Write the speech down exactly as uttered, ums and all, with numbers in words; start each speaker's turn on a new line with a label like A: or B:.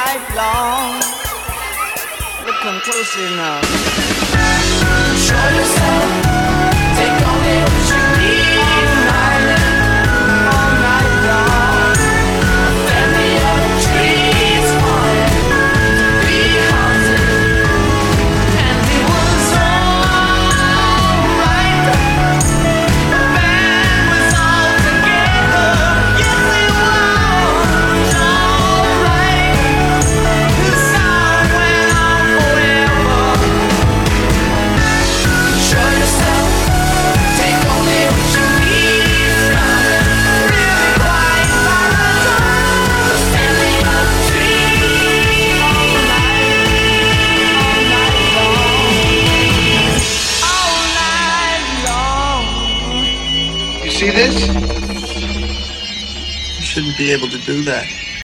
A: night long. Look, come closer now. Show yourself, take only what you need. All night, all night long. A family of trees wanted to be haunted, and it was alright. The band was all together. Yes, it was alright. The song went on forever. Show yourself, take only what you need. Really quiet paradise, a family of trees. All night, all night long, all night long.
B: You see this? You shouldn't be able to do that.